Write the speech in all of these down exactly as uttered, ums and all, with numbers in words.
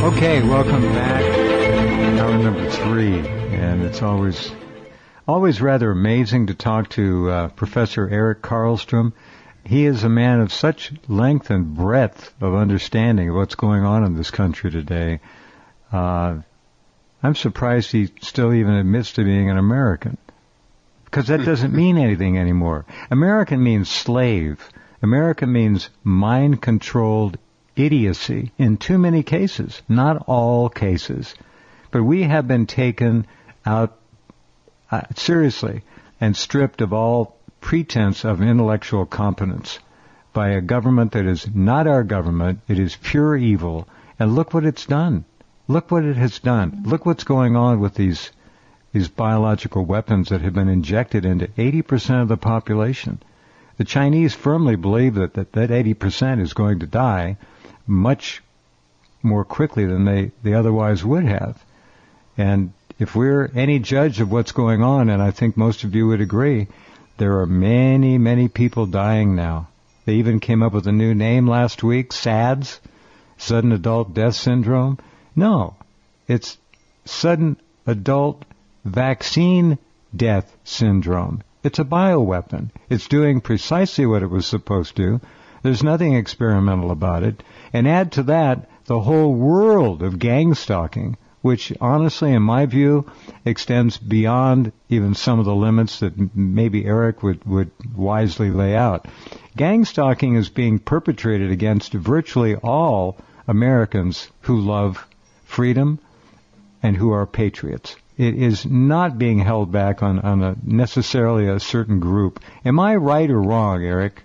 Okay, welcome back. Hour number three, and it's always always rather amazing to talk to uh, Professor Eric Karlstrom. He is a man of such length and breadth of understanding of what's going on in this country today. Uh, I'm surprised he still even admits to being an American, because that doesn't mean anything anymore. American means slave. America means mind-controlled idiocy in too many cases, not all cases. But we have been taken out uh, seriously and stripped of all pretense of intellectual competence by a government that is not our government. It is pure evil. And look what it's done. Look what it has done. Look what's going on with these these biological weapons that have been injected into eighty percent of the population. The Chinese firmly believe that that, that eighty percent is going to die much more quickly than they, they otherwise would have. And if we're any judge of what's going on, and I think most of you would agree, there are many, many people dying now. They even came up with a new name last week, SADS, Sudden Adult Death Syndrome. No, it's Sudden Adult Vaccine Death Syndrome. It's a bioweapon. It's doing precisely what it was supposed to. There's nothing experimental about it. And add to that the whole world of gang stalking, which honestly, in my view, extends beyond even some of the limits that m- maybe Eric would, would wisely lay out. Gang stalking is being perpetrated against virtually all Americans who love freedom and who are patriots. It is not being held back on, on a necessarily a certain group. Am I right or wrong, Eric?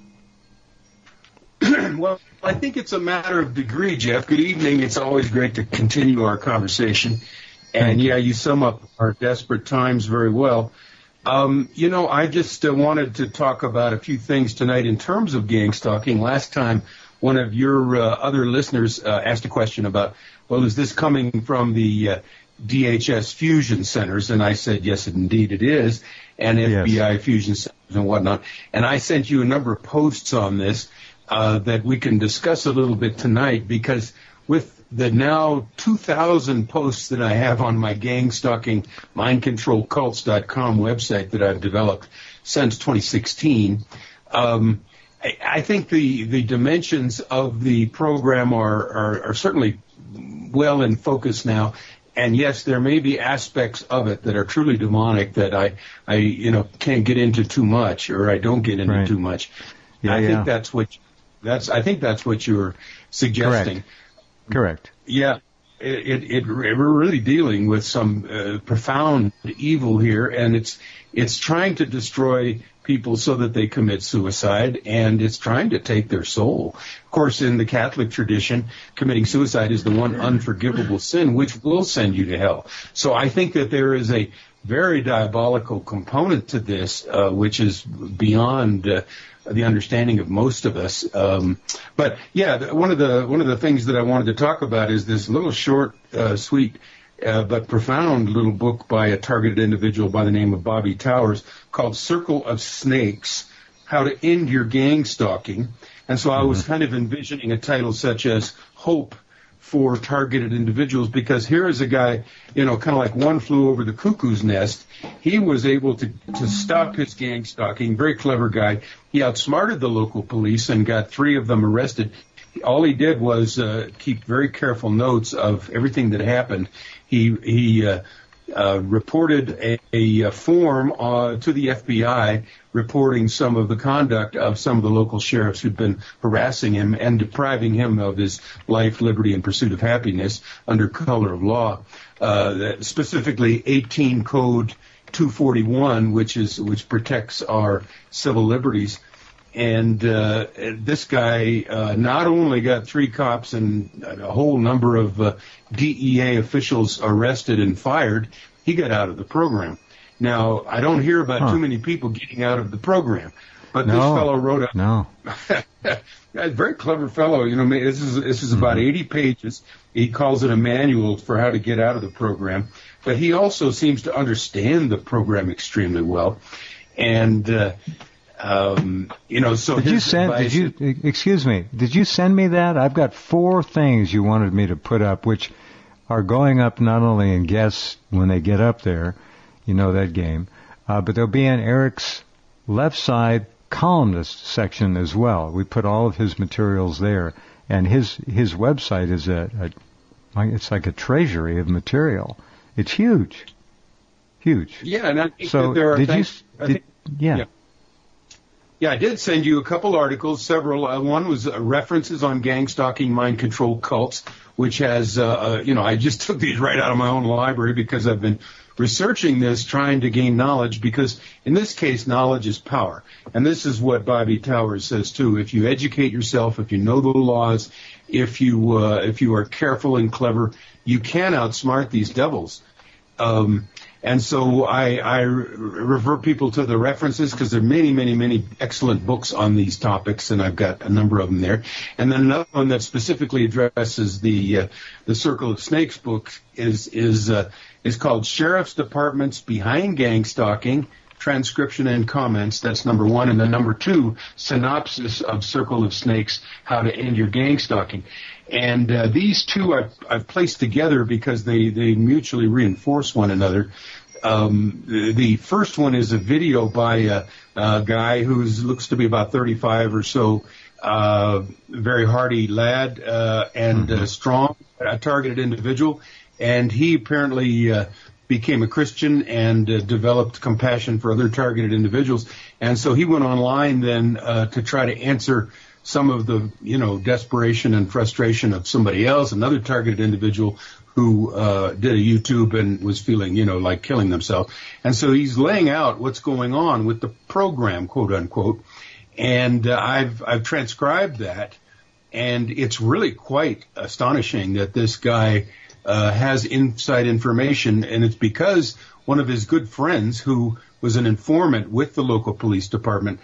Well, I think it's a matter of degree, Jeff. Good evening. It's always great to continue our conversation. And, yeah, you sum up our desperate times very well. Um, you know, I just uh, wanted to talk about a few things tonight in terms of gang stalking. Last time, one of your uh, other listeners uh, asked a question about, well, is this coming from the uh, D H S fusion centers? And I said, yes, indeed it is, and F B I yes. fusion centers and whatnot. And I sent you a number of posts on this uh, that we can discuss a little bit tonight, because with the now two thousand posts that I have on my gang stalking mind control cults dot com website that I've developed since twenty sixteen, um, I, I think the, the dimensions of the program are, are, are certainly well in focus now. And yes, there may be aspects of it that are truly demonic that I, I, you know, can't get into too much, or I don't get into right. too much. Yeah, I yeah. think that's what that's. I think that's what you're suggesting. Correct. Correct. Yeah, it, it, it we're really dealing with some uh, profound evil here, and it's it's trying to destroy people so that they commit suicide, and it's trying to take their soul. Of course, in the Catholic tradition, committing suicide is the one unforgivable sin which will send you to hell. So I think that there is a very diabolical component to this, uh, which is beyond uh, the understanding of most of us. Um, but yeah, one of the one of the things that I wanted to talk about is this little short, uh, sweet, uh, but profound little book by a targeted individual by the name of Bobby Towers called Circle of Snakes: How to End Your Gang Stalking. And so I was kind of envisioning a title such as Hope for Targeted Individuals, because here is a guy, you know, kind of like one flew over the cuckoo's nest. He was able to, to stop his gang stalking. Very clever guy. He outsmarted the local police and got three of them arrested. All he did was uh, keep very careful notes of everything that happened. He he uh, uh, reported a, a form uh, to the F B I reporting some of the conduct of some of the local sheriffs who'd been harassing him and depriving him of his life, liberty, and pursuit of happiness under color of law. Uh, specifically, eighteen Code two forty-one, which is which protects our civil liberties. And uh, this guy uh, not only got three cops and a whole number of uh, D E A officials arrested and fired, he got out of the program. Now, I don't hear about huh. too many people getting out of the program, but no, this fellow wrote a no. a very clever fellow. You know, this is this is about mm-hmm. eighty pages. He calls it a manual for how to get out of the program, but he also seems to understand the program extremely well. And uh, Um, you know, so did you send? Did you? Excuse me. Did you send me that? I've got four things you wanted me to put up, which are going up not only in guests when they get up there, you know that game, uh, but they'll be in Eric's left side columnist section as well. We put all of his materials there, and his his website is a, a it's like a treasury of material. It's huge, huge. Yeah, and I think so that there are did things, you? I Did, think, yeah. yeah. Yeah, I did send you a couple articles, several. Uh, one was uh, references on gang stalking, mind control cults, which has, uh, uh, you know, I just took these right out of my own library because I've been researching this, trying to gain knowledge, because in this case, knowledge is power. And this is what Bobby Towers says, too. If you educate yourself, if you know the laws, if you, uh, if you are careful and clever, you can outsmart these devils. Um, And so I, I refer people to the references because there are many, many, many excellent books on these topics, and I've got a number of them there. And then another one that specifically addresses the uh, the Circle of Snakes book is is uh, is called Sheriff's Departments Behind Gang Stalking, Transcription and Comments. That's number one. And then number two, Synopsis of Circle of Snakes, How to End Your Gang Stalking. And uh, these two I've, I've placed together because they, they mutually reinforce one another. Um, the, the first one is a video by a, a guy who looks to be about thirty-five or so, uh, very hardy lad uh, and mm-hmm. uh, strong, a targeted individual. And he apparently uh, became a Christian and uh, developed compassion for other targeted individuals. And so he went online then uh, to try to answer some of the, you know, desperation and frustration of somebody else, another targeted individual who uh, did a YouTube and was feeling, you know, like killing themselves. And so he's laying out what's going on with the program, quote unquote. And uh, I've I've transcribed that, and it's really quite astonishing that this guy uh, has inside information, and it's because one of his good friends, who was an informant with the local police department,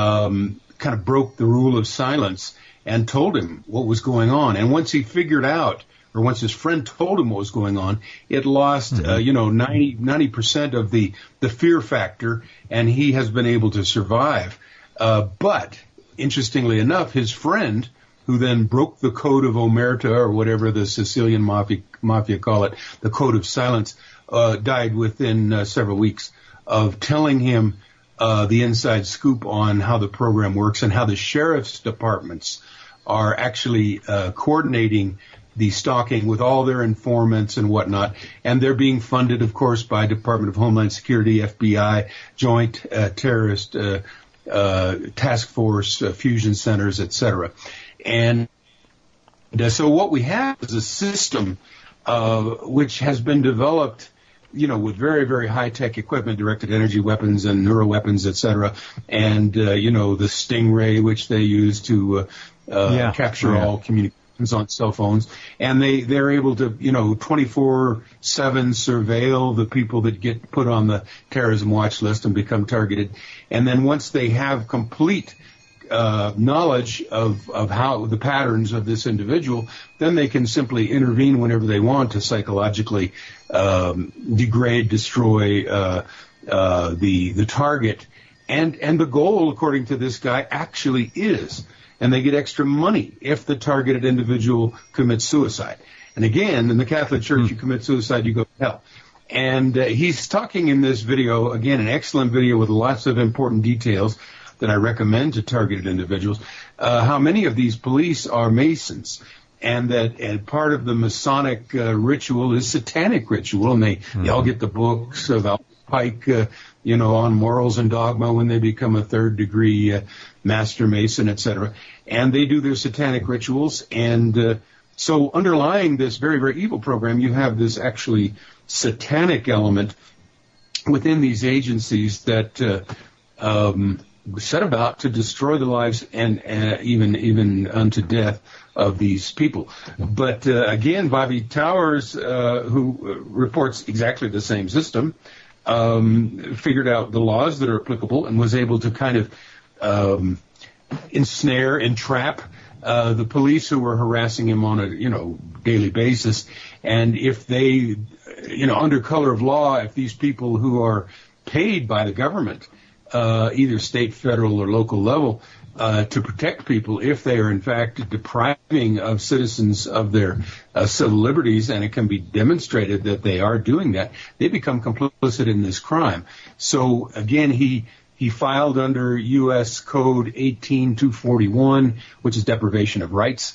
um, kind of broke the rule of silence and told him what was going on. And once he figured out, or once his friend told him what was going on, it lost, mm-hmm. uh, you know, ninety percent of the, the fear factor, and he has been able to survive. Uh, but, interestingly enough, his friend, who then broke the code of omerta, or whatever the Sicilian mafia, mafia call it, the code of silence, uh, died within uh, several weeks of telling him Uh, the inside scoop on how the program works and how the sheriff's departments are actually uh, coordinating the stalking with all their informants and whatnot. And they're being funded, of course, by Department of Homeland Security, F B I, Joint uh, Terrorist uh, uh, Task Force, uh, fusion centers, et cetera. And uh, so what we have is a system uh, which has been developed, you know, with very, very high-tech equipment, directed energy weapons and neuroweapons, et cetera, and, uh, you know, the Stingray, which they use to uh, uh, yeah. capture yeah. all communications on cell phones. And they, they're able to, you know, twenty-four seven surveil the people that get put on the terrorism watch list and become targeted. And then once they have complete Uh, knowledge of, of how the patterns of this individual, then they can simply intervene whenever they want to psychologically um, degrade, destroy uh, uh, the the target. And and the goal, according to this guy, actually is, and they get extra money if the targeted individual commits suicide. And again, in the Catholic Church, mm. you commit suicide, you go to hell. And uh, he's talking in this video, again, an excellent video with lots of important details that I recommend to targeted individuals, uh, how many of these police are Masons, and that and part of the Masonic uh, ritual is satanic ritual, and they, mm-hmm. they all get the books of Al Pike, uh, you know, on morals and dogma when they become a third degree uh, master Mason, et cetera. And they do their satanic rituals, and uh, so underlying this very, very evil program, you have this actually satanic element within these agencies that uh, um, set about to destroy the lives and uh, even even unto death of these people. But uh, again, Bobby Towers, uh, who reports exactly the same system, um, figured out the laws that are applicable and was able to kind of um, ensnare, entrap uh, the police who were harassing him on a you know daily basis. And if they, you know, under color of law, if these people who are paid by the government uh, either state, federal, or local level uh, to protect people if they are, in fact, depriving of citizens of their uh, civil liberties, and it can be demonstrated that they are doing that, they become complicit in this crime. So, again, he he filed under U S Code eighteen two forty-one, which is deprivation of rights.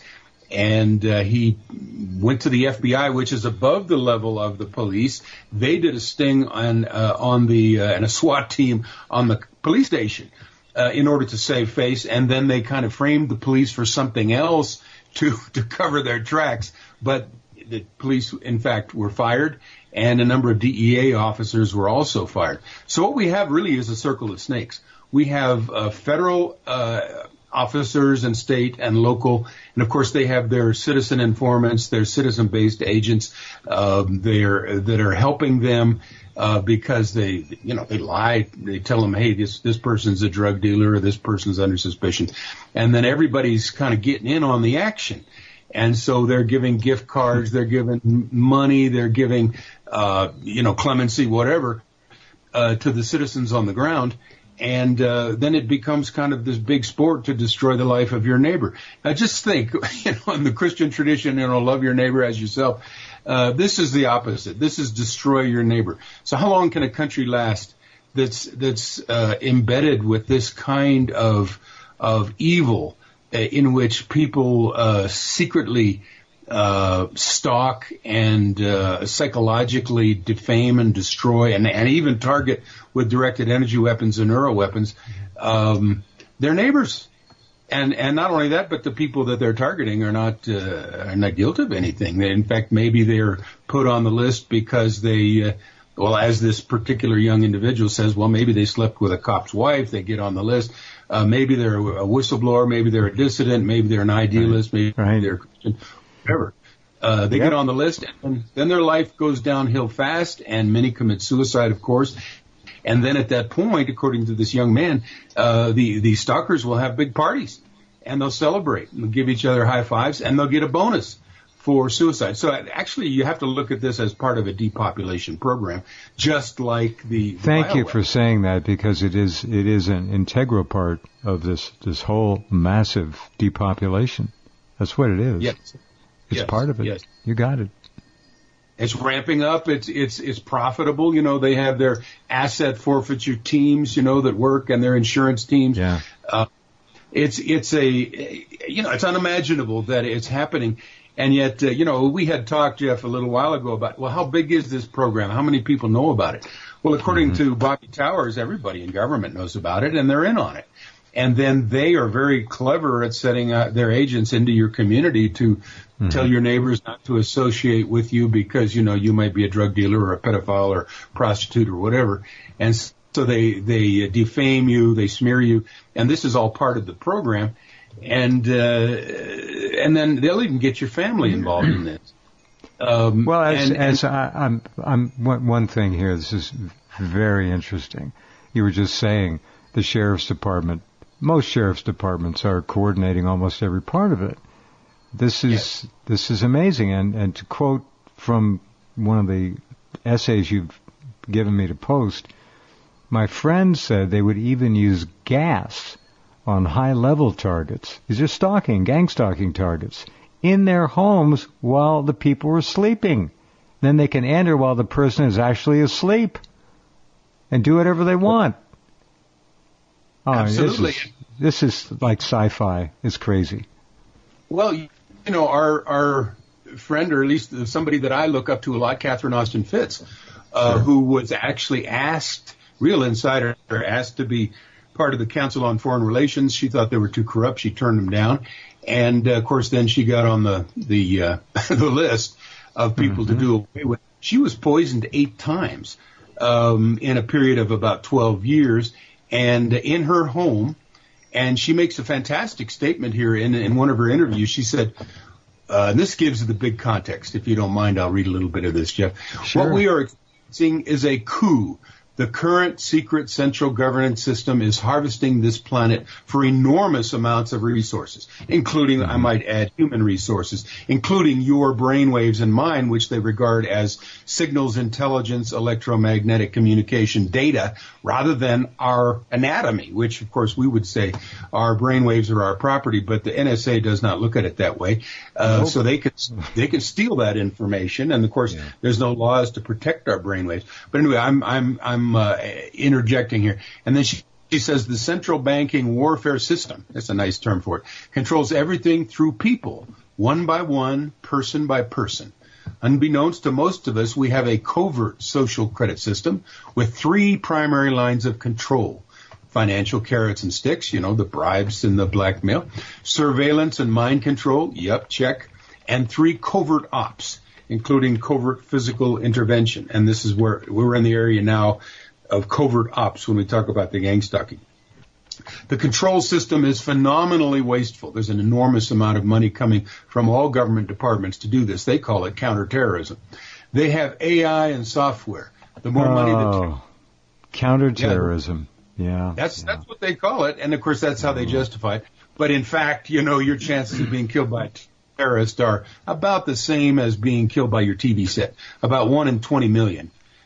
And uh, he went to the F B I, which is above the level of the police. They did a sting on uh, on the uh, and a SWAT team on the police station uh, in order to save face, and then they kind of framed the police for something else to to cover their tracks. But the police, in fact, were fired, and a number of D E A officers were also fired. So what we have really is a circle of snakes. We have uh, federal uh, officers and state and local, and of course they have their citizen informants, their citizen-based agents, um, they're, that are helping them uh, because they, you know, they lie. They tell them, hey, this this person's a drug dealer or this person's under suspicion, and then everybody's kind of getting in on the action. And so they're giving gift cards, they're giving money, they're giving, uh, you know, clemency, whatever, uh, to the citizens on the ground. And uh, then it becomes kind of this big sport to destroy the life of your neighbor. Now, just think, you know, in the Christian tradition, you know, love your neighbor as yourself. Uh, this is the opposite. This is destroy your neighbor. So how long can a country last that's that's uh, embedded with this kind of of evil uh, in which people uh, secretly uh, stalk and uh, psychologically defame and destroy and, and even target with directed energy weapons and neuro weapons, um, their neighbors. And, and not only that, but the people that they're targeting are not, uh, are not guilty of anything. They, in fact, maybe they're put on the list because they, uh, well, as this particular young individual says, well, maybe they slept with a cop's wife. They get on the list. Uh, maybe they're a whistleblower. Maybe they're a dissident. Maybe they're an idealist. Maybe right. they're a Christian. Whatever. Uh, they yep. get on the list, and then their life goes downhill fast, and many commit suicide, of course. And then at that point, according to this young man, uh, the, the stalkers will have big parties, and they'll celebrate, and they'll give each other high fives, and they'll get a bonus for suicide. So actually, you have to look at this as part of a depopulation program, just like the. Thank you for saying that, because it is it is an integral part of this this whole massive depopulation. That's what it is. Yes. It's yes. part of it. Yes. You got it. It's ramping up. It's it's it's profitable. You know, they have their asset forfeiture teams, you know, that work, and their insurance teams. Yeah. Uh, it's it's a you know it's unimaginable that it's happening, and yet uh, you know we had talked, Jeff, a little while ago about, well, how big is this program? How many people know about it? Well, according mm-hmm. to Bobby Towers, everybody in government knows about it, and they're in on it. And then they are very clever at setting uh, their agents into your community to mm-hmm. tell your neighbors not to associate with you because, you know, you might be a drug dealer or a pedophile or prostitute or whatever. And so they, they defame you, they smear you, and this is all part of the program. And, uh, and then they'll even get your family involved in this. Um, well, as, and, as and, I, I'm, I'm, one, one thing here, this is very interesting. You were just saying the sheriff's department. Most sheriff's departments are coordinating almost every part of it. This is yes. this is amazing. And, and to quote from one of the essays you've given me to post, my friend said they would even use gas on high-level targets. These are stalking, gang stalking targets, in their homes while the people were sleeping. Then they can enter while the person is actually asleep and do whatever they want. Oh, Absolutely. This is, this is like sci-fi. It's crazy. Well, you know, our our friend, or at least somebody that I look up to a lot, Catherine Austin Fitts, uh, sure. who was actually asked, real insider, asked to be part of the Council on Foreign Relations. She thought they were too corrupt. She turned them down. And, uh, of course, then she got on the the, uh, the list of people mm-hmm. to do away with. She was poisoned eight times um, in a period of about twelve years. And in her home, and she makes a fantastic statement here in, in one of her interviews. She said, uh, and this gives the big context. If you don't mind, I'll read a little bit of this, Jeff. Sure. What we are experiencing is a coup The current secret central governance system is harvesting this planet for enormous amounts of resources, including, I might add, human resources, including your brainwaves and mine, which they regard as signals, intelligence, electromagnetic communication data, rather than our anatomy, which, of course, we would say our brainwaves are our property, but the N S A does not look at it that way. Uh, nope. So they could they could steal that information, and of course, yeah. there's no laws to protect our brainwaves. But anyway, I'm I'm I'm I'm uh, interjecting here. And then she, she says the central banking warfare system, that's a nice term for it, controls everything through people, one by one, person by person. Unbeknownst to most of us, we have a covert social credit system with three primary lines of control. Financial carrots and sticks, you know, the bribes and the blackmail. Surveillance and mind control, yep, check. And three covert ops, including covert physical intervention. And this is where we're in the area now of covert ops when we talk about the gang stalking. The control system is phenomenally wasteful. There's an enormous amount of money coming from all government departments to do this. They call it counterterrorism. They have A I and software. The more oh, money that... Counterterrorism. Yeah. yeah that's yeah. that's what they call it. And, of course, that's how they justify it. But, in fact, you know, your chances of being killed by terrorists are about the same as being killed by your T V set, about one in twenty million.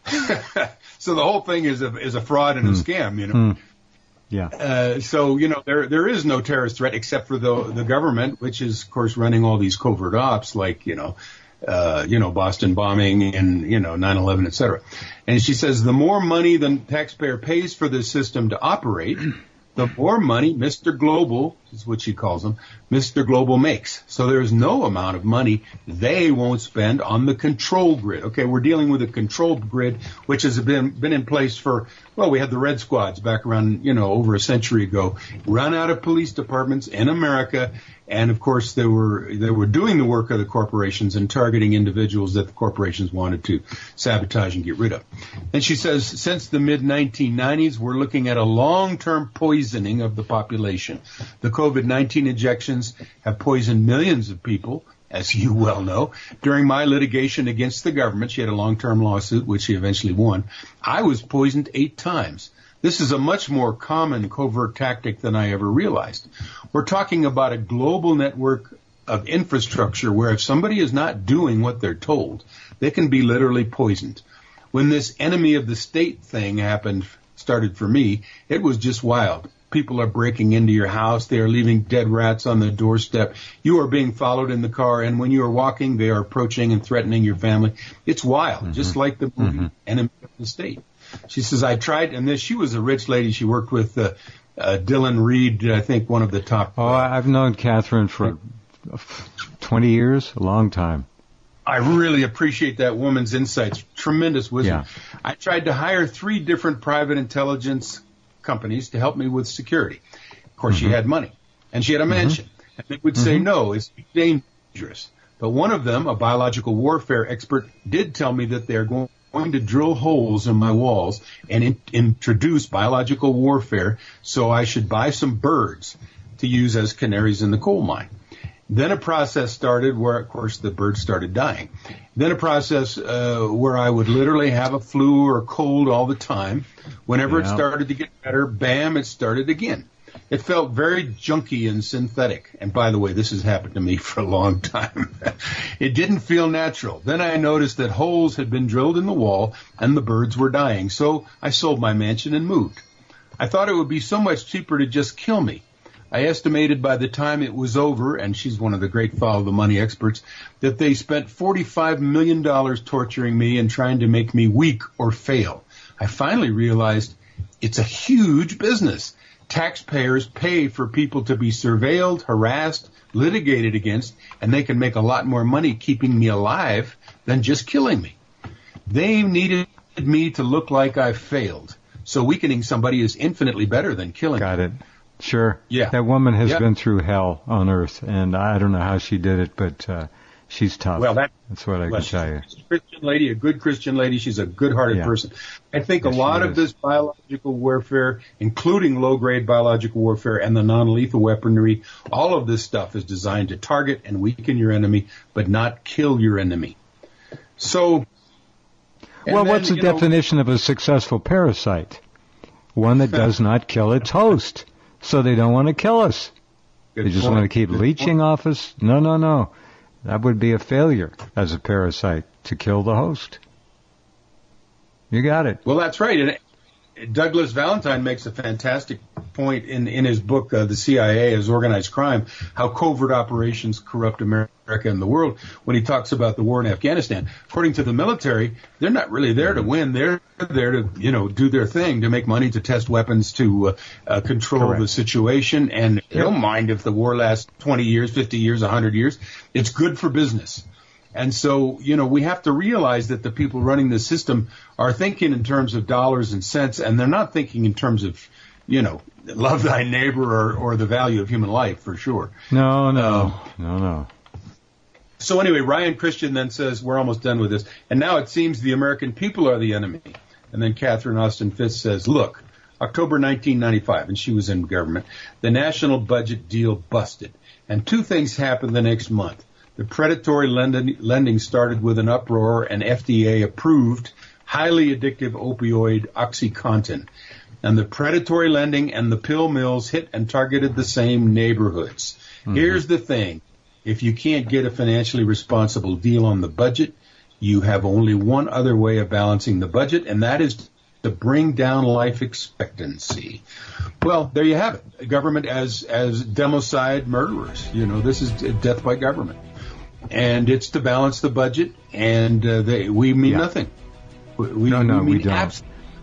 So the whole thing is a is a fraud and a mm. scam, you know. Mm. Yeah. Uh, so you know there there is no terrorist threat except for the the government, which is of course running all these covert ops like you know, uh, you know Boston bombing and you know nine eleven, et cetera. And she says the more money the taxpayer pays for this system to operate, the more money Mister Global, is what she calls them, Mister Global makes. So there's no amount of money they won't spend on the control grid. Okay, we're dealing with a controlled grid, which has been been in place for, well, we had the Red Squads back around, you know, over a century ago, run out of police departments in America. And, of course, they were they were doing the work of the corporations and targeting individuals that the corporations wanted to sabotage and get rid of. And she says, since the mid nineteen nineties, we're looking at a long-term poisoning of the population. The COVID nineteen injections have poisoned millions of people, as you well know. During my litigation against the government, she had a long-term lawsuit, which she eventually won. I was poisoned eight times. This is a much more common covert tactic than I ever realized. We're talking about a global network of infrastructure where if somebody is not doing what they're told, they can be literally poisoned. When this enemy of the state thing happened, started for me, it was just wild. People are breaking into your house. They are leaving dead rats on the doorstep. You are being followed in the car, and when you are walking, they are approaching and threatening your family. It's wild, mm-hmm. just like the movie mm-hmm. Enemy of the State. She says, I tried, and this, she was a rich lady. She worked with uh, uh, Dylan Reed, I think one of the top. Oh, I've known Catherine for twenty years, a long time. I really appreciate that woman's insights, tremendous wisdom. Yeah. I tried to hire three different private intelligence companies to help me with security. Of course, mm-hmm. she had money, and she had a mansion. Mm-hmm. And they would say, mm-hmm. no, it's dangerous. But one of them, a biological warfare expert, did tell me that they're going going to drill holes in my walls and in, introduce biological warfare, so I should buy some birds to use as canaries in the coal mine. Then a process started where, of course, the birds started dying. Then a process uh, where I would literally have a flu or a cold all the time. Whenever yeah. it started to get better, bam, it started again. It felt very junky and synthetic. And by the way, this has happened to me for a long time. It didn't feel natural. Then I noticed that holes had been drilled in the wall and the birds were dying. So I sold my mansion and moved. I thought it would be so much cheaper to just kill me. I estimated by the time it was over, and she's one of the great follow the money experts, that they spent forty-five million dollars torturing me and trying to make me weak or fail. I finally realized it's a huge business. Taxpayers pay for people to be surveilled, harassed, litigated against, and they can make a lot more money keeping me alive than just killing me. They needed me to look like I failed. So weakening somebody is infinitely better than killing Got them. it. Sure. Yeah. That woman has yep. been through hell on earth, and I don't know how she did it, but uh, she's tough. Well, that, that's what I well, can tell you. She's a Christian lady, a good Christian lady. She's a good-hearted yeah. person. I think yes, a lot of is. this biological warfare, including low-grade biological warfare and the non-lethal weaponry, all of this stuff is designed to target and weaken your enemy, but not kill your enemy. So, Well, then, what's the definition know, of a successful parasite? One that does not kill its host. So they don't want to kill us. They just point. want to keep Good leeching point. off us. No, no, no. That would be a failure as a parasite, to kill the host. You got it. Well, that's right. And Douglas Valentine makes a fantastic point in, in his book, uh, The C I A as Organized Crime, how covert operations corrupt America and the world, when he talks about the war in Afghanistan. According to the military, they're not really there to win. They're there to, you know, do their thing, to make money, to test weapons, to uh, uh, control Correct. the situation. And they don't mind if the war lasts twenty years, fifty years, one hundred years. It's good for business. And so, you know, we have to realize that the people running the system are thinking in terms of dollars and cents, and they're not thinking in terms of, you know, love thy neighbor or, or the value of human life, for sure. No, no, um, no, no. So anyway, Ryan Christian then says, we're almost done with this, and now it seems the American people are the enemy. And then Catherine Austin Fitz says, look, October nineteen ninety-five, and she was in government, the national budget deal busted. And two things happened the next month. The predatory lending, lending started with an uproar, and F D A-approved, highly addictive opioid OxyContin. And the predatory lending and the pill mills hit and targeted the same neighborhoods. Mm-hmm. Here's the thing. If you can't get a financially responsible deal on the budget, you have only one other way of balancing the budget, and that is to bring down life expectancy. Well, there you have it. Government as as democide murderers. You know, this is death by government. And it's to balance the budget, and uh, they, we mean yeah. nothing. We, we, no, no, we, we don't. Abs-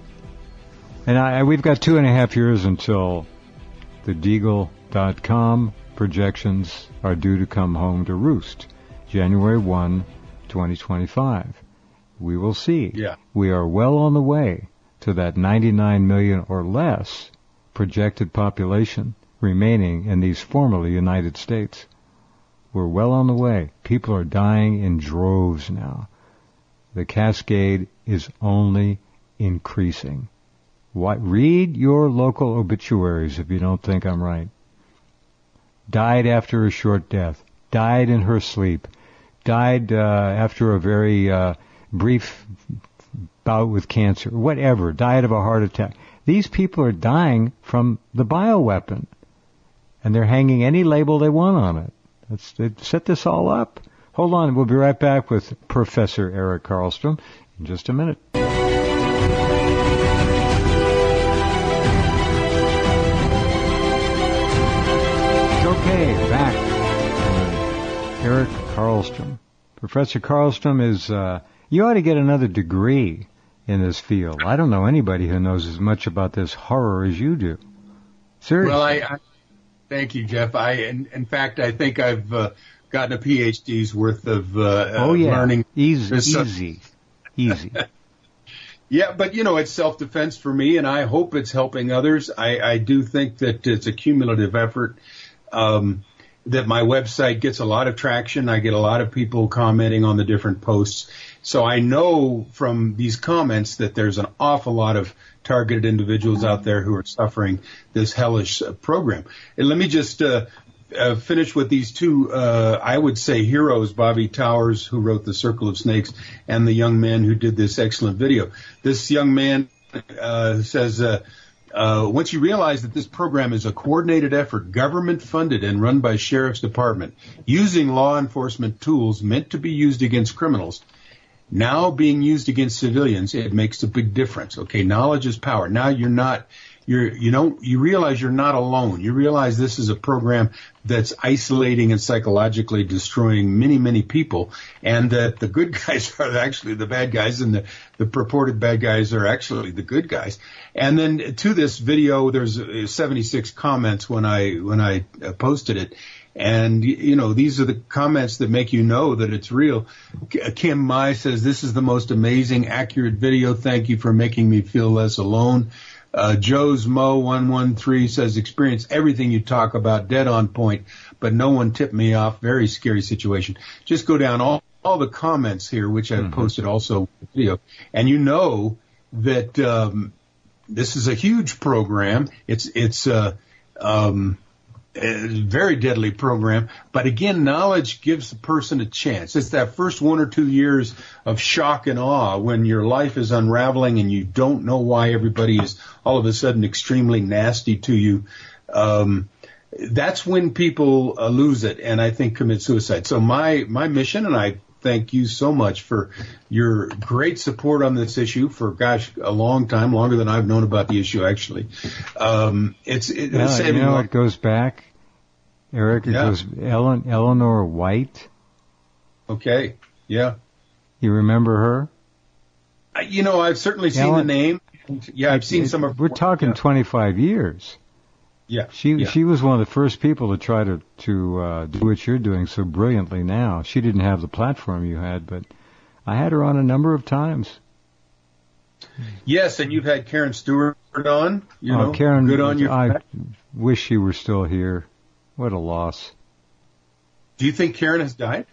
and I, we've got two and a half years until the Deagle dot com projections are due to come home to roost, January first, twenty twenty-five. We will see. Yeah. We are well on the way to that ninety-nine million or less projected population remaining in these formerly United States. We're well on the way. People are dying in droves now. The cascade is only increasing. What, read your local obituaries if you don't think I'm right. Died after a short death. Died in her sleep. Died uh, after a very uh, brief bout with cancer. Whatever. Died of a heart attack. These people are dying from the bioweapon. And they're hanging any label they want on it. Let's set this all up. Hold on. We'll be right back with Professor Eric Karlstrom in just a minute. Okay, back with Eric Karlstrom. Professor Karlstrom is, uh, you ought to get another degree in this field. I don't know anybody who knows as much about this horror as you do. Seriously. Well, I... I Thank you, Jeff. I, in, in fact, I think I've uh, gotten a PhD's worth of uh, oh, yeah. learning. Easy, easy, easy. Yeah, but, you know, it's self-defense for me, and I hope it's helping others. I, I do think that it's a cumulative effort, um, that my website gets a lot of traction. I get a lot of people commenting on the different posts. So I know from these comments that there's an awful lot of targeted individuals out there who are suffering this hellish uh, program. And let me just uh, uh, finish with these two, uh, I would say, heroes, Bobby Towers, who wrote The Circle of Snakes, and the young man who did this excellent video. This young man uh, says, uh, uh, once you realize that this program is a coordinated effort, government-funded and run by Sheriff's Department, using law enforcement tools meant to be used against criminals, now being used against civilians, it makes a big difference. Okay, knowledge is power. Now you're not, you're, you don't, you realize you're not alone. You realize this is a program that's isolating and psychologically destroying many, many people, and that the good guys are actually the bad guys, and the, the purported bad guys are actually the good guys. And then to this video, there's seventy-six comments when I when I posted it. And, you know, these are the comments that make you know that it's real. Kim Mai says, this is the most amazing, accurate video. Thank you for making me feel less alone. Uh, Joe's Mo one one three says, experience everything you talk about, dead on point, but no one tipped me off. Very scary situation. Just go down all, all the comments here, which I've mm-hmm. posted also video. And you know that um, this is a huge program. It's, it's, uh, um, a very deadly program. But again, knowledge gives the person a chance. It's that first one or two years of shock and awe when your life is unraveling and you don't know why everybody is all of a sudden extremely nasty to you. Um, that's when people uh, lose it and I think commit suicide. So my, my mission, and I thank you so much for your great support on this issue for, gosh, a long time, longer than I've known about the issue, actually. Um, it's, it, yeah, it's you know, it goes back, Eric, it yeah. goes Ellen, Eleanor White. Okay, yeah. You remember her? I, you know, I've certainly seen Ellen, the name. Yeah, I've seen it, some of We're talking yeah. twenty-five years. Yeah. She yeah. she was one of the first people to try to to uh, do what you're doing so brilliantly now. She didn't have the platform you had, but I had her on a number of times. Yes, and you've had Karen Stewart on. You oh, know, Karen, good on you. I wish she were still here. What a loss. Do you think Karen has died?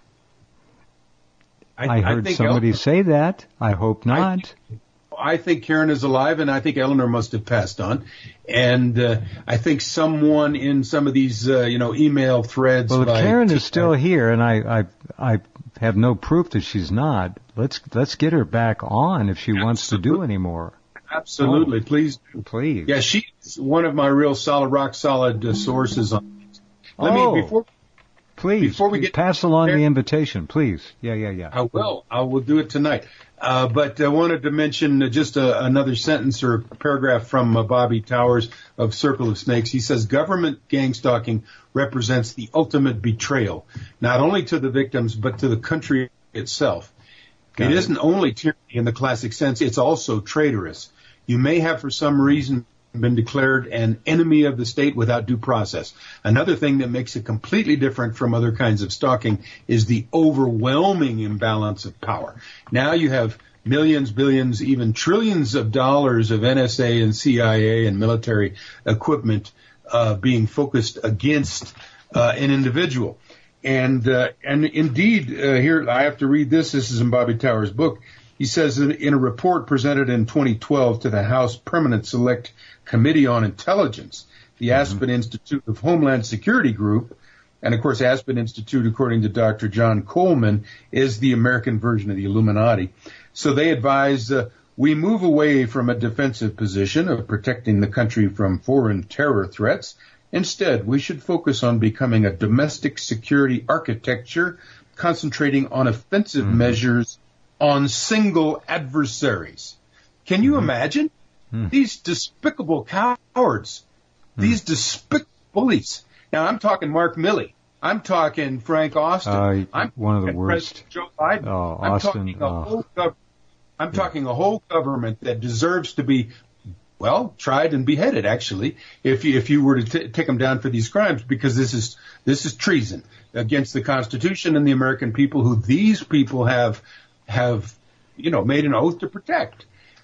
I, I heard I think somebody Eleanor, say that. I hope not. I think, I think Karen is alive, and I think Eleanor must have passed on. And uh, I think someone in some of these, uh, you know, email threads. Well, if by Karen T- is still here, and I, I, I have no proof that she's not, let's let's get her back on if she Absolutely. wants to do any more. Absolutely, oh, please, please. Yeah, she's one of my real solid, rock solid uh, sources on. Let oh. me before. Please, Before we get pass along there, the invitation, please. Yeah, yeah, yeah. I will. I will do it tonight. Uh, but I wanted to mention just a, another sentence or paragraph from uh, Bobby Towers of Circle of Snakes. He says, government gang stalking represents the ultimate betrayal, not only to the victims, but to the country itself. Got it, it isn't only tyranny in the classic sense, it's also traitorous. You may have, for some reason, been declared an enemy of the state without due process. Another thing that makes it completely different from other kinds of stalking is the overwhelming imbalance of power. Now you have millions, billions, even trillions of dollars of N S A and C I A and military equipment uh, being focused against uh, an individual. And uh, and indeed, uh, here I have to read this. This is in Bobby Towers' book. He says in a report presented in twenty twelve to the House Permanent Select Committee on Intelligence, the mm-hmm. Aspen Institute of Homeland Security Group, and of course Aspen Institute, according to Doctor John Coleman, is the American version of the Illuminati. So they advise uh, we move away from a defensive position of protecting the country from foreign terror threats. Instead, we should focus on becoming a domestic security architecture, concentrating on offensive mm-hmm. measures on single adversaries. Can you mm-hmm. imagine? Mm. These despicable cowards, mm. these despicable bullies. Now, I'm talking Mark Milley. I'm talking Frank Austin. Uh, I'm one of the worst. President Joe Biden. Oh, I'm Austin. talking a oh. whole gov- I'm yeah. talking a whole government that deserves to be, well, tried and beheaded. Actually, if you, if you were to t- take them down for these crimes, because this is this is treason against the Constitution and the American people, who these people have have you know made an oath to protect.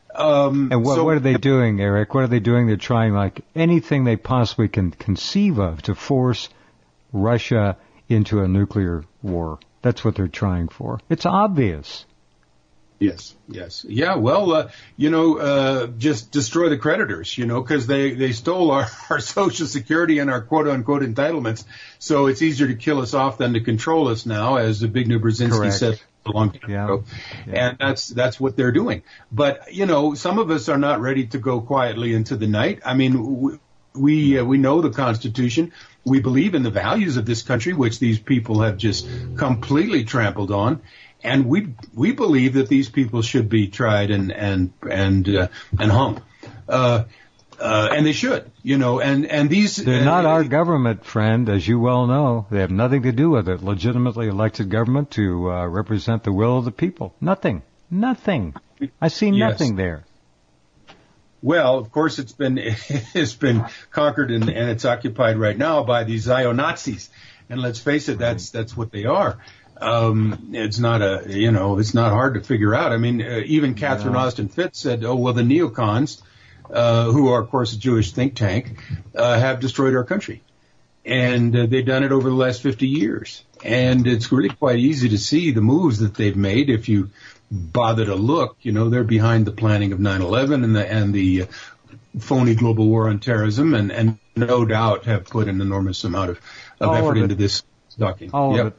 Um, and what, so, what are they doing, Eric? What are they doing? They're trying like anything they possibly can conceive of to force Russia into a nuclear war. That's what they're trying for. It's obvious. Yes, yes. Yeah, well, uh, you know, uh, just destroy the creditors, you know, because they, they stole our, our Social Security and our quote-unquote entitlements. So it's easier to kill us off than to control us now, as the Big New Brzezinski Correct. said a long time yeah. ago. Yeah. And that's that's what they're doing. But, you know, some of us are not ready to go quietly into the night. I mean, we we, uh, we know the Constitution. We believe in the values of this country, which these people have just completely trampled on. And we we believe that these people should be tried and and and uh, and hung, uh, uh, and they should, you know. And and these they're uh, not our government, friend, as you well know. They have nothing to do with it. Legitimately elected government to uh, represent the will of the people. Nothing, nothing. I see nothing yes. there. Well, of course, it's been it's been conquered and, and it's occupied right now by these Zio-Nazis. And let's face it, that's that's what they are. Um, it's not a, you know, it's not hard to figure out. I mean, uh, even Catherine yeah. Austin Fitts said, oh, well, the neocons, uh, who are, of course, a Jewish think tank, uh, have destroyed our country. And uh, they've done it over the last fifty years. And it's really quite easy to see the moves that they've made if you bother to look. You know, they're behind the planning of nine eleven and the, and the phony global war on terrorism, and, and no doubt have put an enormous amount of, of effort of into this stocking. All yep. of it.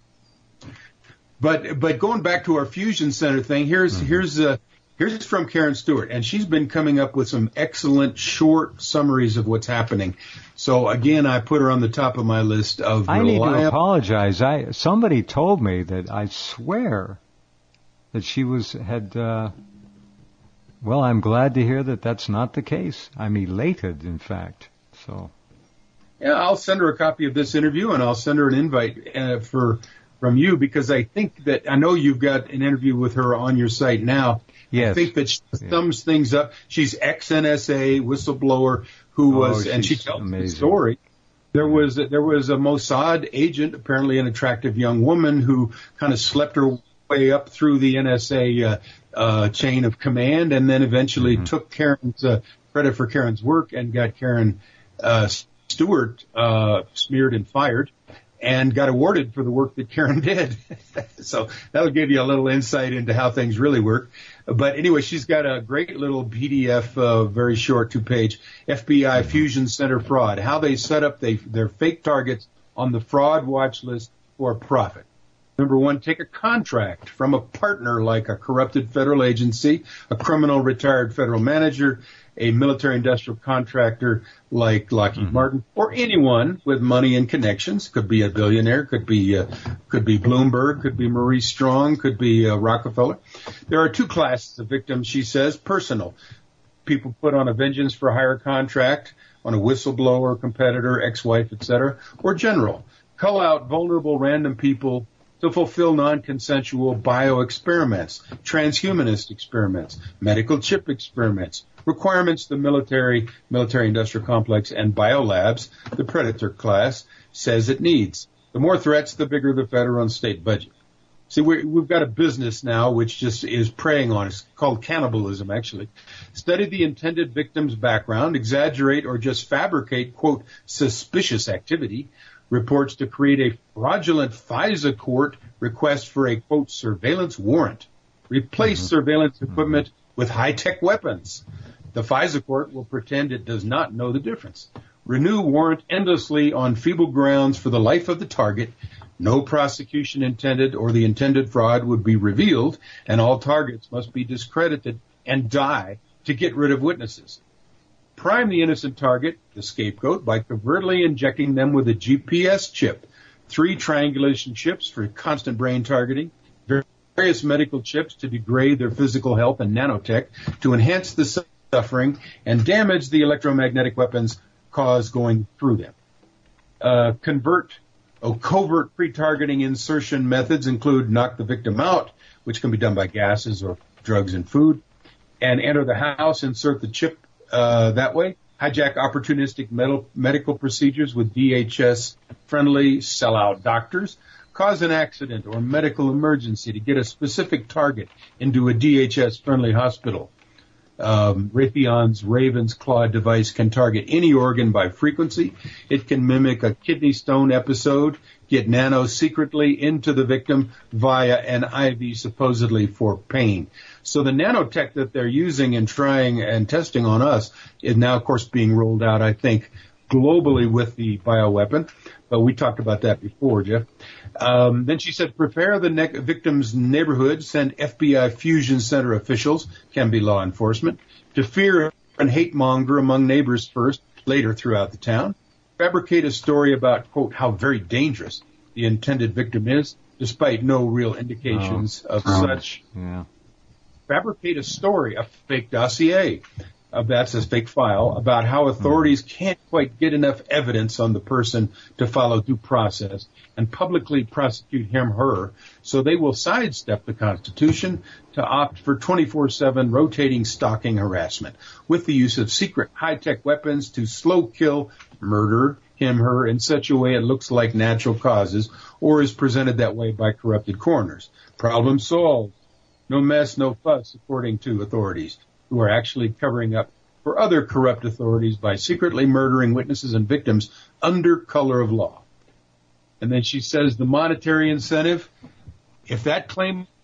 But but going back to our fusion center thing, here's mm-hmm. here's uh, here's from Karen Stewart, and she's been coming up with some excellent short summaries of what's happening. So again, I put her on the top of my list of. I need to apologize. I somebody told me that I swear that she was had. Uh, well, I'm glad to hear that that's not the case. I'm elated, in fact. So. Yeah, I'll send her a copy of this interview, and I'll send her an invite uh, for. From you, because I think that I know you've got an interview with her on your site now. Yes. I think that she thumbs yeah. things up. She's ex-N S A whistleblower who oh, was, and she tells amazing. the story. There was there was a Mossad agent, apparently an attractive young woman, who kind of slept her way up through the N S A uh, uh, chain of command, and then eventually mm-hmm. took Karen's uh, credit for Karen's work and got Karen uh, Stewart uh, smeared and fired. And got awarded for the work that Karen did. So that'll give you a little insight into how things really work. But anyway, she's got a great little P D F, uh, very short, two-page, F B I Fusion Center fraud, how they set up they, their fake targets on the fraud watch list for profit. Number one, take a contract from a partner like a corrupted federal agency, a criminal retired federal manager, a military industrial contractor like Lockheed mm-hmm. Martin, or anyone with money and connections. Could be a billionaire, could be uh, could be Bloomberg, could be Maurice Strong, could be uh, Rockefeller. There are two classes of victims, she says. Personal. People put on a vengeance for hire contract on a whistleblower, competitor, ex-wife, et cetera. Or general. Cull out vulnerable random people to fulfill non-consensual bio-experiments, transhumanist experiments, medical chip experiments, requirements the military, military-industrial complex, and biolabs, the predator class, says it needs. The more threats, the bigger the federal and state budget. See, we're, we've got a business now which just is preying on us, called cannibalism, actually. Study the intended victim's background, exaggerate or just fabricate, quote, suspicious activity, reports to create a fraudulent FISA court request for a, quote, surveillance warrant. Replace mm-hmm. surveillance equipment with high-tech weapons. The FISA court will pretend it does not know the difference. Renew warrant endlessly on feeble grounds for the life of the target. No prosecution intended or the intended fraud would be revealed, and all targets must be discredited and die to get rid of witnesses. Prime the innocent target, the scapegoat, by covertly injecting them with a G P S chip, three triangulation chips for constant brain targeting, various medical chips to degrade their physical health, and nanotech to enhance the suffering and damage the electromagnetic weapons caused going through them. Uh, convert, oh, covert pre-targeting insertion methods include knock the victim out, which can be done by gases or drugs and food, and enter the house, insert the chip Uh, that way, hijack opportunistic med- medical procedures with D H S-friendly sellout doctors, cause an accident or medical emergency to get a specific target into a D H S-friendly hospital. Um, Raytheon's Raven's Claw device can target any organ by frequency. It can mimic a kidney stone episode, get nano secretly into the victim via an I V supposedly for pain. So the nanotech that they're using and trying and testing on us is now, of course, being rolled out, I think, globally with the bioweapon. But we talked about that before, Jeff. Um, then she said, prepare the ne- victim's neighborhood, send F B I Fusion Center officials, can be law enforcement, to fear and hate monger among neighbors first, later throughout the town. Fabricate a story about, quote, how very dangerous the intended victim is, despite no real indications oh. of oh. such. Yeah. Fabricate a story, a fake dossier, uh, that's a fake file, about how authorities mm. can't quite get enough evidence on the person to follow due process and publicly prosecute him or her, so they will sidestep the Constitution to opt for twenty-four seven rotating stalking harassment with the use of secret high-tech weapons to slow kill, murder him, her in such a way it looks like natural causes or is presented that way by corrupted coroners. Problem solved. No mess, no fuss, according to authorities, who are actually covering up for other corrupt authorities by secretly murdering witnesses and victims under color of law. And then she says the monetary incentive, if that claim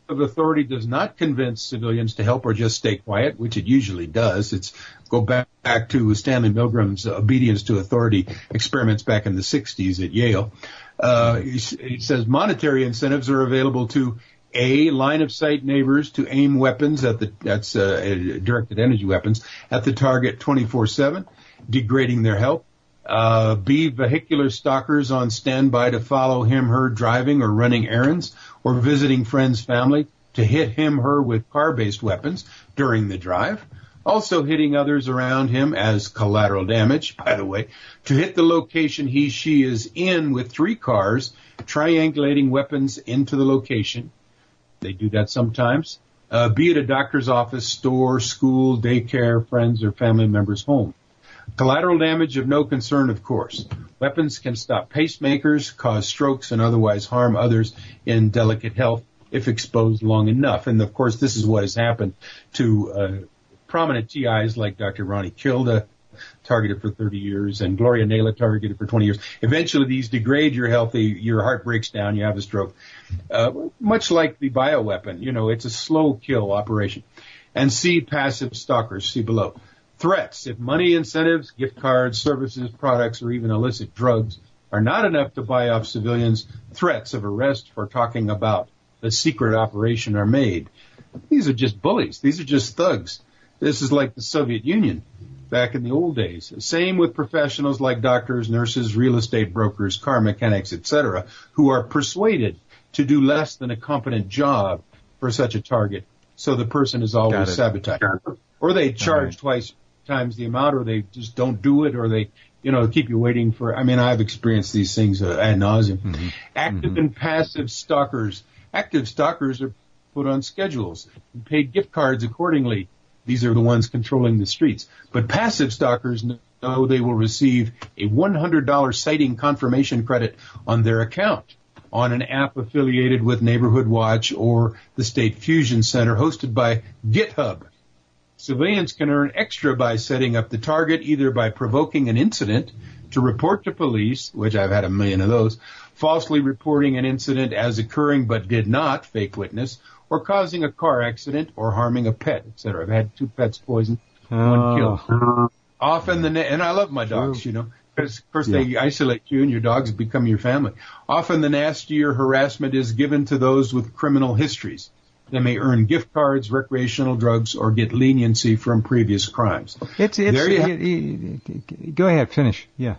of authority does not convince civilians to help or just stay quiet, which it usually does. It's go back, back to Stanley Milgram's obedience to authority experiments back in the sixties at Yale. Uh, he, he says monetary incentives are available to A, line of sight neighbors to aim weapons at the, that's uh, directed energy weapons, at the target twenty-four seven, degrading their health. Uh, B, vehicular stalkers on standby to follow him, her driving or running errands or visiting friends, family to hit him, her with car-based weapons during the drive. Also hitting others around him as collateral damage, by the way, to hit the location he, she is in with three cars, triangulating weapons into the location. They do that sometimes. Uh, be it a doctor's office, store, school, daycare, friends, or family member's home. Collateral damage of no concern, of course. Weapons can stop pacemakers, cause strokes, and otherwise harm others in delicate health if exposed long enough. And, of course, this is what has happened to uh, prominent T Is like Doctor Ronnie Kilda, targeted for thirty years, and Gloria Naylor, targeted for twenty years. Eventually, these degrade your health, your heart breaks down, you have a stroke. Uh, much like the bioweapon, you know, it's a slow kill operation. And C, passive stalkers, see below. Threats, if money, incentives, gift cards, services, products, or even illicit drugs are not enough to buy off civilians, threats of arrest for talking about the secret operation are made. These are just bullies. These are just thugs. This is like the Soviet Union back in the old days. Same with professionals like doctors, nurses, real estate brokers, car mechanics, et cetera, who are persuaded to do less than a competent job for such a target, so the person is always sabotaged. Or they charge right. twice times the amount, or they just don't do it, or they, you know, keep you waiting for, I mean, I've experienced these things uh, ad nauseum. Mm-hmm. Active mm-hmm. and passive stalkers. Active stalkers are put on schedules and paid gift cards accordingly. These are the ones controlling the streets. But passive stalkers know they will receive a one hundred dollars sighting confirmation credit on their account on an app affiliated with Neighborhood Watch or the State Fusion Center hosted by GitHub. Civilians can earn extra by setting up the target, either by provoking an incident to report to police, which I've had a million of those, falsely reporting an incident as occurring but did not, fake witness, or causing a car accident or harming a pet, et cetera. I've had two pets poisoned, oh. one killed. Often the, na- and I love my dogs, you know, because of course yeah. they isolate you and your dogs become your family. Often the nastier harassment is given to those with criminal histories. They may earn gift cards, recreational drugs, or get leniency from previous crimes. It's, it's, there you it, it, it, go ahead, finish. Yeah.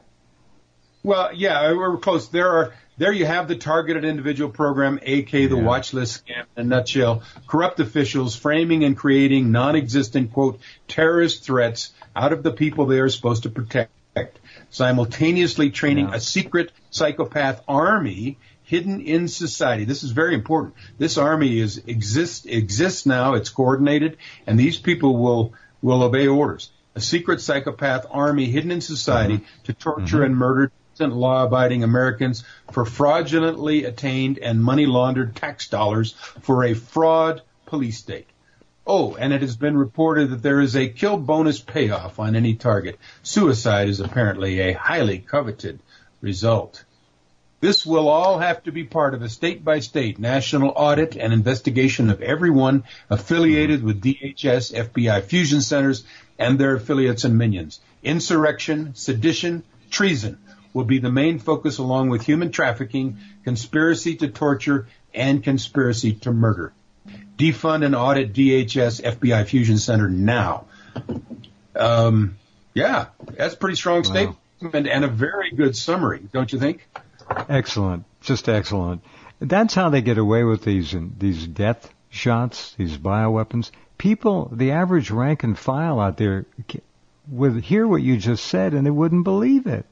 Well, yeah, we're close. There are, there you have the targeted individual program, A K the yeah. watch list scam in a nutshell. Corrupt officials framing and creating non-existent, quote, terrorist threats out of the people they are supposed to protect, simultaneously training yeah. a secret psychopath army hidden in society. This is very important. This army is exists exists now. It's coordinated, and these people will will obey orders. A secret psychopath army hidden in society mm-hmm. to torture mm-hmm. and murder law-abiding Americans for fraudulently attained and money-laundered tax dollars for a fraud police state. Oh, and it has been reported that there is a kill bonus payoff on any target. Suicide is apparently a highly coveted result. This will all have to be part of a state-by-state national audit and investigation of everyone affiliated with D H S, F B I fusion centers, and their affiliates and minions. Insurrection, sedition, treason will be the main focus, along with human trafficking, conspiracy to torture, and conspiracy to murder. Defund and audit D H S, F B I fusion center now. Um, yeah, that's a pretty strong wow. statement and a very good summary, don't you think? Excellent, just excellent. That's how they get away with these these death shots, these bioweapons. People, the average rank and file out there, would hear what you just said and they wouldn't believe it.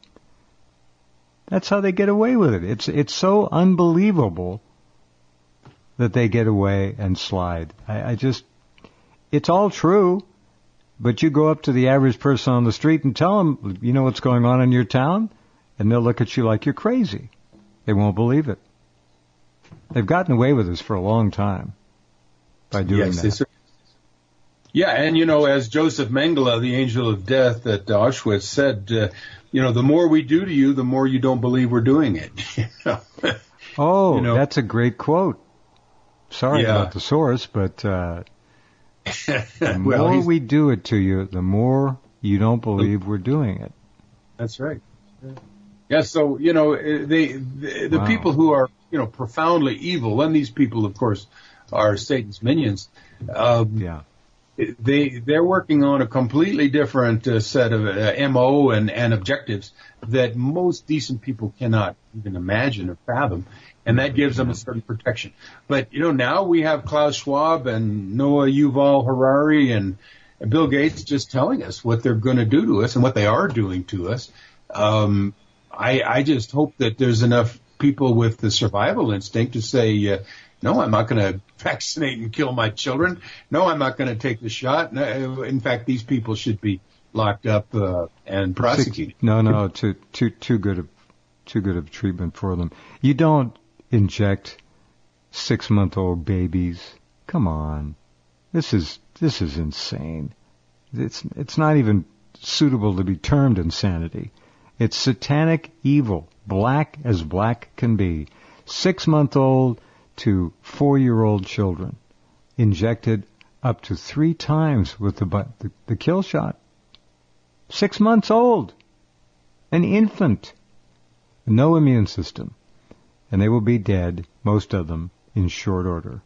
That's how they get away with it. It's it's so unbelievable that they get away and slide. I, I just, it's all true, but you go up to the average person on the street and tell them, you know what's going on in your town? And they'll look at you like you're crazy. They won't believe it. They've gotten away with this for a long time by doing yes, that. They, yeah, and you know, as Joseph Mengele, the angel of death at Auschwitz, said, uh, you know, the more we do to you, the more you don't believe we're doing it. oh, you know? That's a great quote. Sorry yeah. about the source, but uh, the well, more we do it to you, the more you don't believe we're doing it. That's right. Yeah, so, you know, they, the, the wow. people who are, you know, profoundly evil, and these people, of course, are Satan's minions, um, yeah. they, they're working on a completely different uh, set of uh, M O and, and objectives that most decent people cannot even imagine or fathom, and that gives them a certain protection. But, you know, now we have Klaus Schwab and Noah Yuval Harari and Bill Gates just telling us what they're going to do to us and what they are doing to us. Um, I, I just hope that there's enough people with the survival instinct to say, uh, no, I'm not going to vaccinate and kill my children. No, I'm not going to take the shot. No, in fact, these people should be locked up uh, and prosecuted. No, no, too, too, too good of, too good of treatment for them. You don't inject six-month-old babies. Come on, this is this is insane. It's it's not even suitable to be termed insanity. It's satanic evil, black as black can be. Six-month-old to four-year-old children injected up to three times with the, the, the kill shot. Six months old, an infant, no immune system, and they will be dead, most of them, in short order.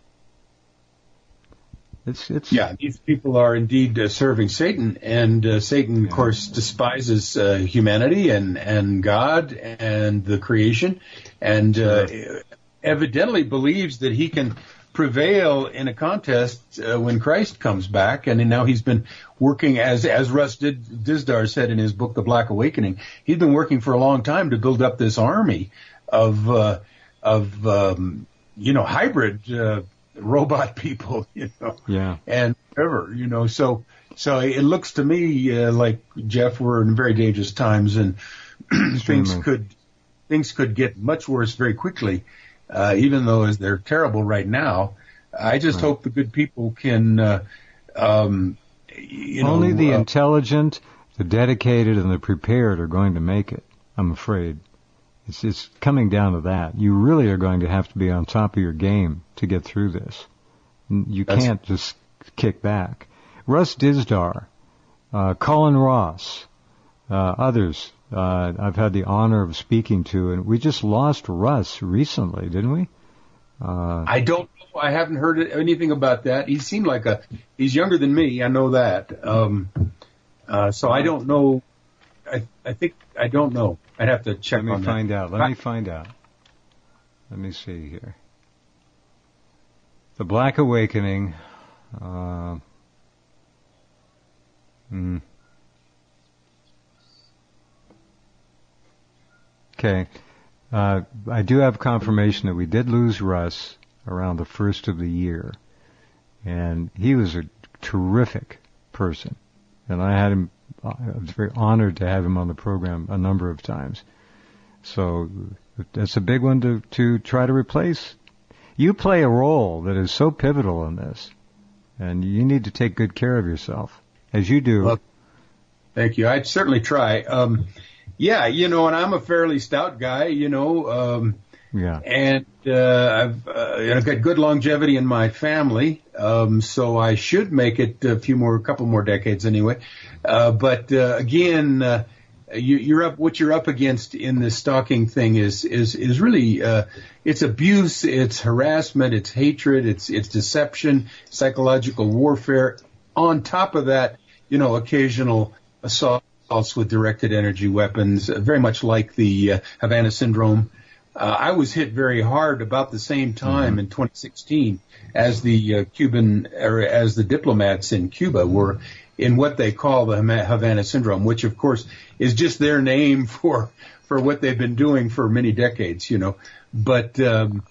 It's, it's yeah, these people are indeed uh, serving Satan, and uh, Satan, yeah. of course, despises uh, humanity and, and God and the creation, and uh, sure. evidently believes that he can prevail in a contest uh, when Christ comes back. And now he's been working, as as Russ Dizdar said in his book, The Black Awakening, he's been working for a long time to build up this army of, uh, of um, you know, hybrid uh robot people, you know, yeah, and whatever, you know, so, so it looks to me, uh, like, Jeff, we're in very dangerous times, and things could, things could get much worse very quickly, uh, even though as they're terrible right now. I just right. hope the good people can, uh, um, you know. Only the uh, intelligent, the dedicated, and the prepared are going to make it, I'm afraid. It's, it's coming down to that. You really are going to have to be on top of your game to get through this. You That's, can't just kick back. Russ Dizdar, uh, Colin Ross, uh, others uh, I've had the honor of speaking to, and we just lost Russ recently, didn't we? Uh, I don't know. I haven't heard anything about that. He seemed like a, he's younger than me. I know that. Um, uh, so I don't know. I, I think, I don't know. I'd have to check on that. Let me find out. Let me find out. Let me see here. The Black Awakening. Uh, hmm. Okay. Uh, I do have confirmation that we did lose Russ around the first of the year. And he was a terrific person. And I had him, I was very honored to have him on the program a number of times. So that's a big one to, to try to replace. You play a role that is so pivotal in this, and you need to take good care of yourself, as you do. Well, thank you. I'd certainly try. Um, yeah, you know, and I'm a fairly stout guy, you know, um, yeah, and uh, I've, uh, I've got good longevity in my family, um, so I should make it a few more, a couple more decades anyway. Uh, but uh, again, uh, you, you're up. What you're up against in this stalking thing is is is really uh, it's abuse, it's harassment, it's hatred, it's it's deception, psychological warfare. On top of that, you know, occasional assaults with directed energy weapons, uh, very much like the uh, Havana Syndrome. Uh, I was hit very hard about the same time mm-hmm. in twenty sixteen as the uh, Cuban, or as the diplomats in Cuba were in what they call the Havana Syndrome, which of course is just their name for for what they've been doing for many decades, you know. But um,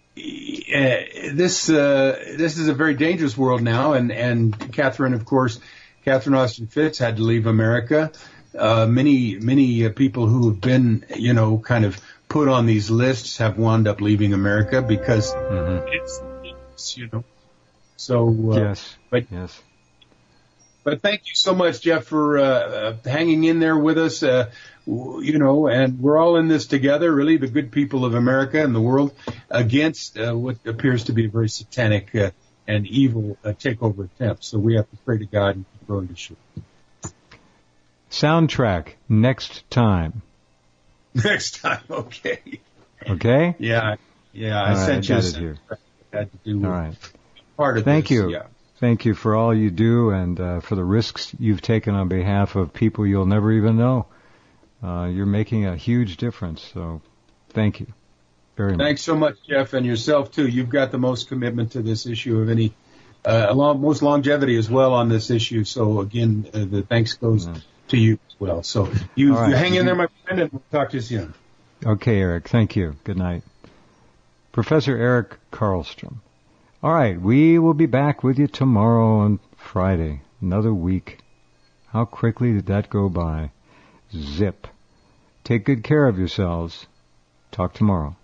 this uh, this is a very dangerous world now, and and Catherine, of course, Catherine Austin Fitts had to leave America. Uh, many many uh, people who have been, you know, kind of put on these lists have wound up leaving America because mm-hmm. it's, it's, you know. So uh, yes, but yes. But thank you so much, Jeff, for uh, uh, hanging in there with us. Uh, you know, and we're all in this together, really, the good people of America and the world, against uh, what appears to be a very satanic uh, and evil uh, takeover attempt. So we have to pray to God and keep growing the show. Soundtrack next time. Next time, okay. Okay? Yeah, yeah. I all sent right, you I a got it here. had to do all right. part of Thank this. you. Yeah. Thank you for all you do and uh, for the risks you've taken on behalf of people you'll never even know. Uh, you're making a huge difference, so thank you very much. Thanks so much, Jeff, and yourself, too. You've got the most commitment to this issue of any, uh, long, most longevity as well on this issue. So, again, uh, the thanks goes yeah. to you as well. So you, right. you hang in there, my friend, and we'll talk to you soon. Okay, Eric. Thank you. Good night. Professor Eric Karlstrom. All right, we will be back with you tomorrow on Friday. Another week. How quickly did that go by? Zip. Take good care of yourselves. Talk tomorrow.